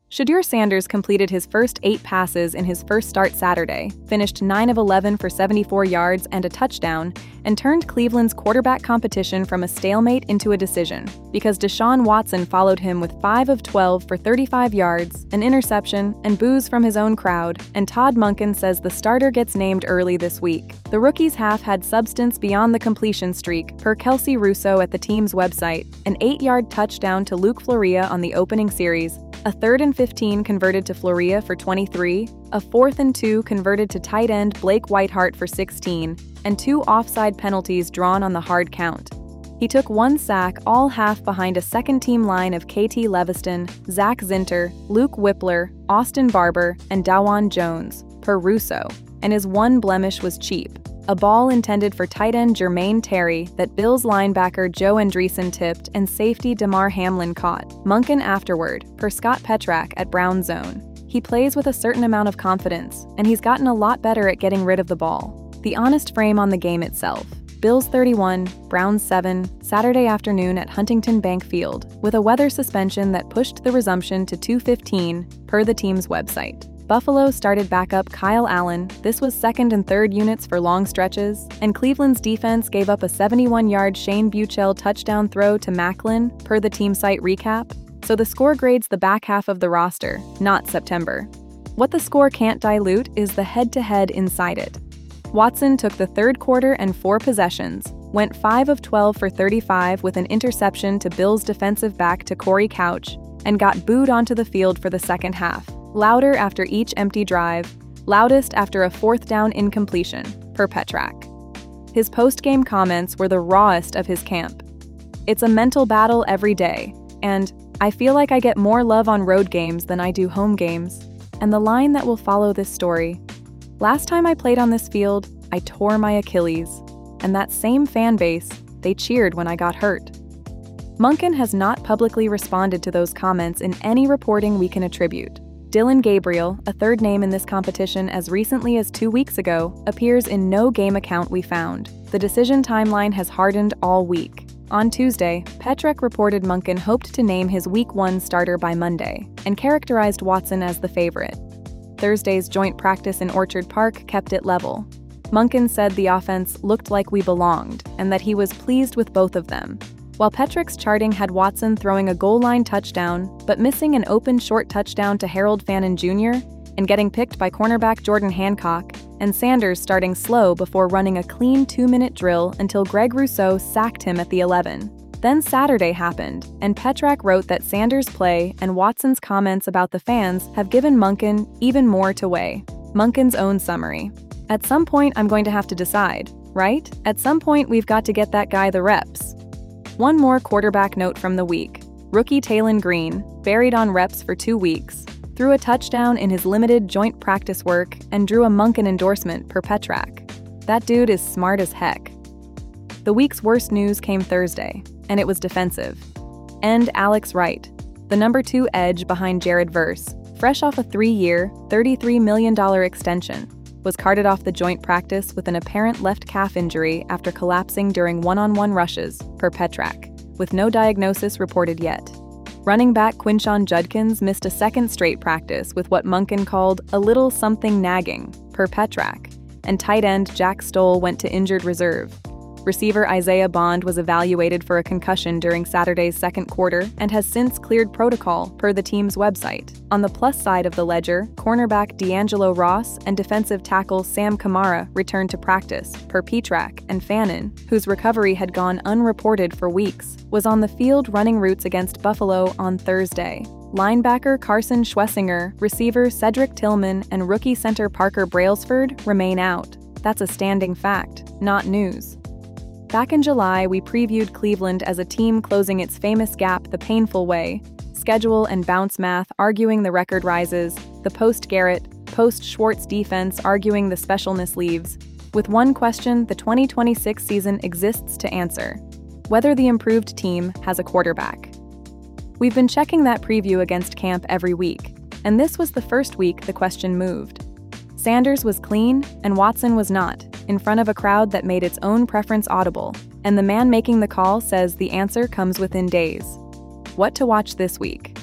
Shedeur Sanders completed his first 8 passes in his first start Saturday, finished 9 of 11 for 74 yards and a touchdown, and turned Cleveland's quarterback competition from a stalemate into a decision, because Deshaun Watson followed him with 5 of 12 for 35 yards, an interception, and boos from his own crowd, and Todd Monken says the starter gets named early this week. The rookie's half had substance beyond the completion streak, per Kelsey Russo at the team's website, an 8-yard touchdown to Luke Floria on the opening series, a 3rd and 15 converted to Floria for 23, a 4th and 2 converted to tight end Blake Whiteheart for 16, and 2 offside penalties drawn on the hard count. He took 1 sack all half behind a second-team line of KT Leviston, Zach Zinter, Luke Whippler, Austin Barber, and Dawan Jones, per Russo, and his one blemish was cheap, a ball intended for tight end Jermaine Terry that Bills linebacker Joe Andreessen tipped and safety Damar Hamlin caught. Monken afterward, per Scott Petrak at Brown Zone. He plays with a certain amount of confidence, and he's gotten a lot better at getting rid of the ball. The honest frame on the game itself. Bills 31, Browns 7, Saturday afternoon at Huntington Bank Field, with a weather suspension that pushed the resumption to 2:15, per the team's website. Buffalo started backup Kyle Allen. This was 2nd and 3rd units for long stretches, and Cleveland's defense gave up a 71-yard Shane Buechele touchdown throw to Macklin, per the team site recap. So the score grades the back half of the roster, not September. What the score can't dilute is the head-to-head inside it. Watson took the 3rd quarter and 4 possessions, went 5 of 12 for 35 with an interception to Bills defensive back to Corey Couch, and got booed onto the field for the second half. Louder after each empty drive, loudest after a 4th down incompletion, per Petrak. His post-game comments were the rawest of his camp. It's a mental battle every day, and I feel like I get more love on road games than I do home games. And the line that will follow this story: last time I played on this field, I tore my Achilles, and that same fan base, they cheered when I got hurt. Monken has not publicly responded to those comments in any reporting we can attribute. Dylan Gabriel, a 3rd name in this competition as recently as 2 weeks ago, appears in no game account we found. The decision timeline has hardened all week. On Tuesday, Petrak reported Monken hoped to name his Week 1 starter by Monday, and characterized Watson as the favorite. Thursday's joint practice in Orchard Park kept it level. Monken said the offense looked like we belonged, and that he was pleased with both of them. While Petrak's charting had Watson throwing a goal line touchdown, but missing an open short touchdown to Harold Fannin Jr., and getting picked by cornerback Jordan Hancock, and Sanders starting slow before running a clean 2-minute drill until Greg Rousseau sacked him at the 11. Then Saturday happened, and Petrak wrote that Sanders' play and Watson's comments about the fans have given Monken even more to weigh. Monken's own summary: at some point I'm going to have to decide, right? At some point we've got to get that guy the reps. One more quarterback note from the week. Rookie Taylon Green, buried on reps for 2 weeks, threw a touchdown in his limited joint practice work and drew a Monken endorsement, per Petrak. That dude is smart as heck. The week's worst news came Thursday, and it was defensive. End Alex Wright, the number 2 edge behind Jared Verse, fresh off a 3-year, $33 million extension, was carted off the joint practice with an apparent left calf injury after collapsing during one-on-one rushes, per Petrak, with no diagnosis reported yet. Running back Quinshon Judkins missed a 2nd straight practice with what Monken called a little something nagging, per Petrak, and tight end Jack Stoll went to injured reserve. Receiver Isaiah Bond was evaluated for a concussion during Saturday's 2nd quarter and has since cleared protocol, per the team's website. On the plus side of the ledger, cornerback D'Angelo Ross and defensive tackle Sam Kamara returned to practice, per Petrak, and Fannin, whose recovery had gone unreported for weeks, was on the field running routes against Buffalo on Thursday. Linebacker Carson Schwessinger, receiver Cedric Tillman, and rookie center Parker Brailsford remain out. That's a standing fact, not news. Back in July, we previewed Cleveland as a team closing its famous gap the painful way, schedule and bounce math arguing the record rises, the post-Garrett, post-Schwartz defense arguing the specialness leaves, with one question the 2026 season exists to answer: whether the improved team has a quarterback. We've been checking that preview against camp every week, and this was the first week the question moved. Sanders was clean, and Watson was not, in front of a crowd that made its own preference audible, and the man making the call says the answer comes within days. What to watch this week?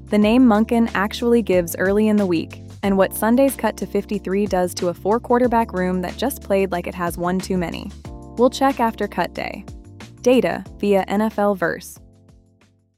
the name Monken actually gives early in the week, and what Sunday's cut to 53 does to a 4-quarterback room that just played like it has one too many. We'll check after cut day. Data via NFL Verse.